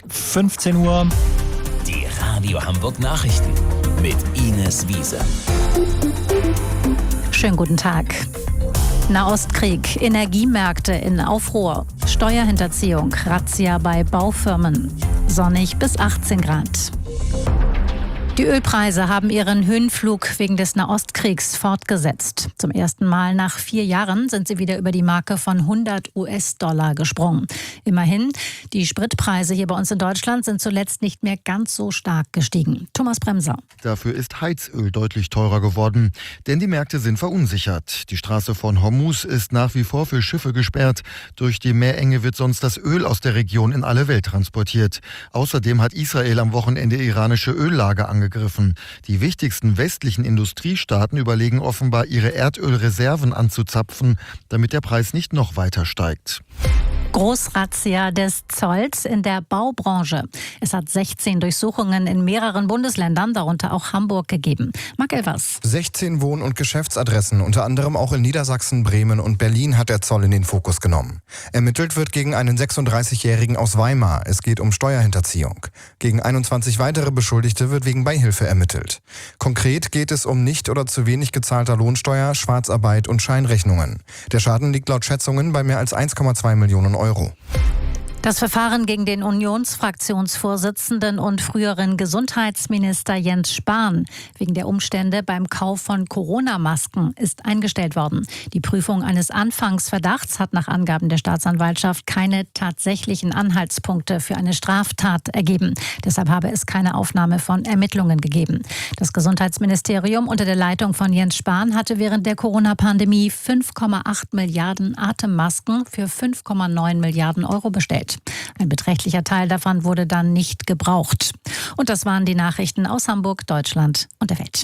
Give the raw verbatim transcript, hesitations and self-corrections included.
fünfzehn Uhr. Die Radio Hamburg Nachrichten mit Ines Wiese. Schönen guten Tag. Nahostkrieg, Energiemärkte in Aufruhr, Steuerhinterziehung, Razzia bei Baufirmen. Sonnig bis achtzehn Grad. Die Ölpreise haben ihren Höhenflug wegen des Nahostkriegs fortgesetzt. Zum ersten Mal nach vier Jahren sind sie wieder über die Marke von hundert US-Dollar gesprungen. Immerhin, die Spritpreise hier bei uns in Deutschland sind zuletzt nicht mehr ganz so stark gestiegen. Thomas Bremser. Dafür ist Heizöl deutlich teurer geworden, denn die Märkte sind verunsichert. Die Straße von Hormuz ist nach wie vor für Schiffe gesperrt. Durch die Meerenge wird sonst das Öl aus der Region in alle Welt transportiert. Außerdem hat Israel am Wochenende iranische Öllager angegriffen. Die wichtigsten westlichen Industriestaaten überlegen offenbar, ihre Erdölreserven anzuzapfen, damit der Preis nicht noch weiter steigt. Großrazzia des Zolls in der Baubranche. Es hat sechzehn Durchsuchungen in mehreren Bundesländern, darunter auch Hamburg, gegeben. Marc Elvers. sechzehn Wohn- und Geschäftsadressen, unter anderem auch in Niedersachsen, Bremen und Berlin, hat der Zoll in den Fokus genommen. Ermittelt wird gegen einen sechsunddreißigjährigen aus Weimar. Es geht um Steuerhinterziehung. Gegen einundzwanzig weitere Beschuldigte wird wegen Beihilfe ermittelt. Konkret geht es um nicht oder zu wenig gezahlter Lohnsteuer, Schwarzarbeit und Scheinrechnungen. Der Schaden liegt laut Schätzungen bei mehr als eins Komma zwei Millionen Euro. Das Verfahren gegen den Unionsfraktionsvorsitzenden und früheren Gesundheitsminister Jens Spahn wegen der Umstände beim Kauf von Corona-Masken ist eingestellt worden. Die Prüfung eines Anfangsverdachts hat nach Angaben der Staatsanwaltschaft keine tatsächlichen Anhaltspunkte für eine Straftat ergeben. Deshalb habe es keine Aufnahme von Ermittlungen gegeben. Das Gesundheitsministerium unter der Leitung von Jens Spahn hatte während der Corona-Pandemie fünf Komma acht Milliarden Atemmasken für fünf Komma neun Milliarden Euro bestellt. Ein beträchtlicher Teil davon wurde dann nicht gebraucht. Und das waren die Nachrichten aus Hamburg, Deutschland und der Welt.